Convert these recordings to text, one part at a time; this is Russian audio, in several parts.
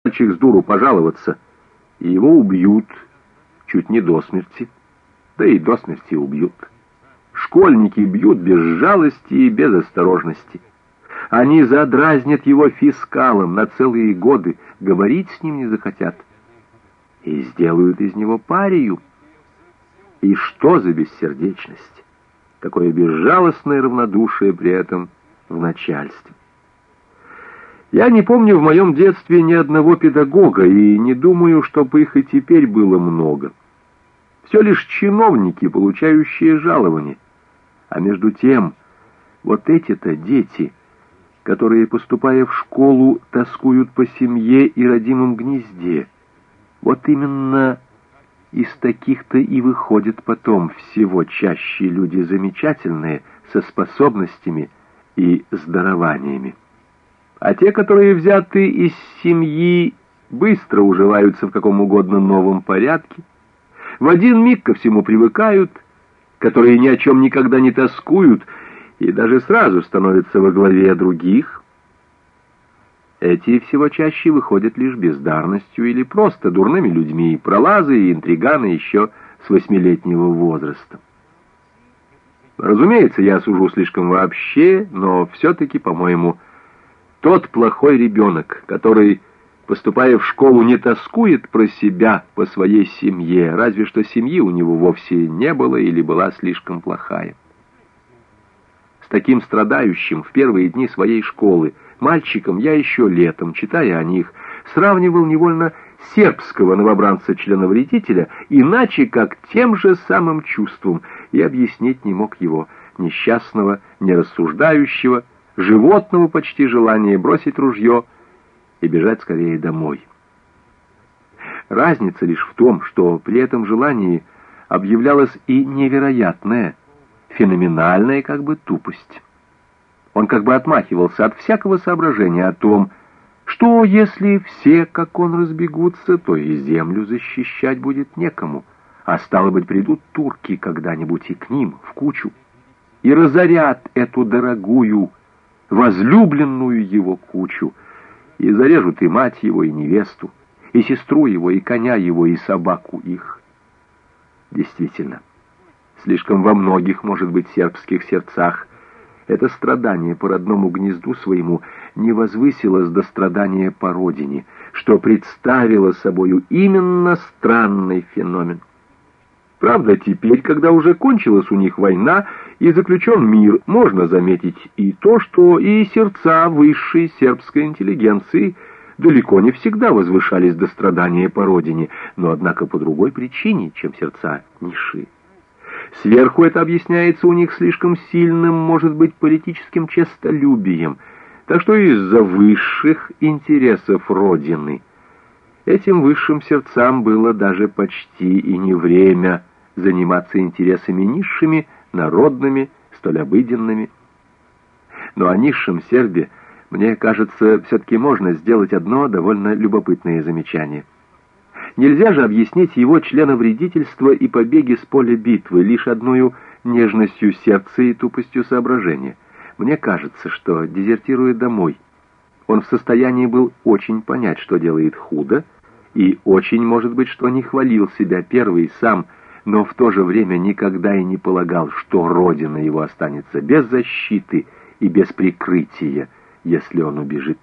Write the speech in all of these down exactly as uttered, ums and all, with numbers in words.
мальчик с дуру пожаловаться, и его убьют чуть не до смерти, да и до смерти убьют. Школьники бьют без жалости и без осторожности. Они задразнят его фискалом на целые годы, говорить с ним не захотят, и сделают из него парию. И что за бессердечность? Какое безжалостное равнодушие при этом в начальстве. Я не помню в моем детстве ни одного педагога, и не думаю, чтобы их и теперь было много. Все лишь чиновники, получающие жалования. А между тем, вот эти-то дети, которые, поступая в школу, тоскуют по семье и родимом гнезде, вот именно из таких-то и выходят потом всего чаще люди замечательные, со способностями и с дарованиями. А те, которые взяты из семьи, быстро уживаются в каком угодно новом порядке, в один миг ко всему привыкают, которые ни о чем никогда не тоскуют и даже сразу становятся во главе других. Эти всего чаще выходят лишь бездарностью или просто дурными людьми, пролазы и интриганы еще с восьмилетнего возраста. Разумеется, я сужу слишком вообще, но все-таки, по-моему, тот плохой ребенок, который, поступая в школу, не тоскует про себя, по своей семье, разве что семьи у него вовсе не было или была слишком плохая. С таким страдающим в первые дни своей школы мальчиком я еще летом, читая о них, сравнивал невольно сербского новобранца-членовредителя, иначе как тем же самым чувством, и объяснить не мог его несчастного, нерассуждающего, животного почти желания бросить ружье и бежать скорее домой. Разница лишь в том, что при этом желании объявлялась и невероятная, феноменальная как бы тупость. Он как бы отмахивался от всякого соображения о том, что если все, как он, разбегутся, то и землю защищать будет некому, а стало быть, придут турки когда-нибудь и к ним в кучу, и разорят эту дорогую, возлюбленную его кучу, и зарежут и мать его, и невесту, и сестру его, и коня его, и собаку их. Действительно, слишком во многих, может быть, сербских сердцах это страдание по родному гнезду своему не возвысилось до страдания по родине, что представило собою именно странный феномен. Правда, теперь, когда уже кончилась у них война и заключен мир, можно заметить и то, что и сердца высшей сербской интеллигенции далеко не всегда возвышались до страдания по родине, но, однако, по другой причине, чем сердца низшие. Сверху это объясняется у них слишком сильным, может быть, политическим честолюбием, так что из-за высших интересов Родины этим высшим сердцам было даже почти и не время заниматься интересами низшими, народными, столь обыденными. Но о низшем сербе, мне кажется, все-таки можно сделать одно довольно любопытное замечание. Нельзя же объяснить его членовредительство и побеги с поля битвы лишь одной нежностью сердца и тупостью соображения. Мне кажется, что, дезертируя домой, он в состоянии был очень понять, что делает худо, и очень, может быть, что не хвалил себя первый сам, но в то же время никогда и не полагал, что Родина его останется без защиты и без прикрытия, если он убежит.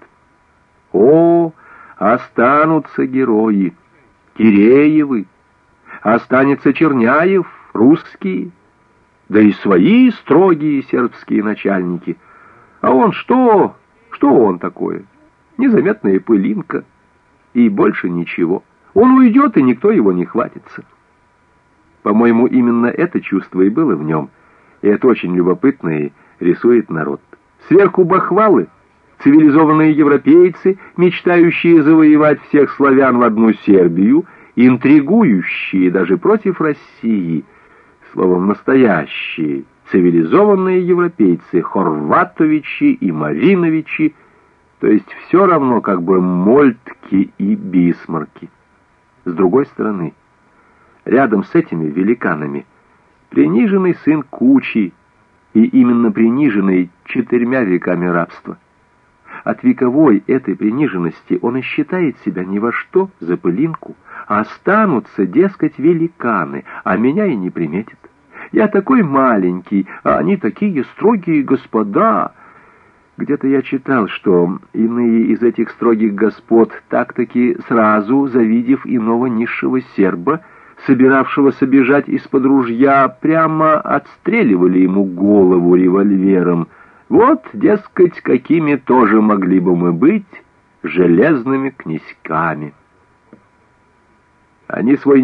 О, останутся герои! Киреевы, останется Черняев, русские, да и свои строгие сербские начальники. А он что? Что он такое? Незаметная пылинка, и больше ничего. Он уйдет, и никто его не хватится. По-моему, именно это чувство и было в нем, и это очень любопытно и рисует народ. Сверху бахвалы, цивилизованные европейцы, мечтающие завоевать всех славян в одну Сербию, интригующие даже против России, словом, настоящие цивилизованные европейцы, Хорватовичи и Мариновичи, то есть все равно как бы Мольтки и Бисмарки. С другой стороны, рядом с этими великанами приниженный сын Кучи, и именно приниженный четырьмя веками рабства. от вековой этой приниженности он и считает себя ни во что, за пылинку, а останутся, дескать, великаны, а меня и не приметят. Я такой маленький, а они такие строгие господа. Где-то я читал, что иные из этих строгих господ, так-таки сразу, завидев иного низшего серба, собиравшегося бежать из-под ружья, прямо отстреливали ему голову револьвером. Вот, дескать, какими тоже могли бы мы быть железными князьками. Они свой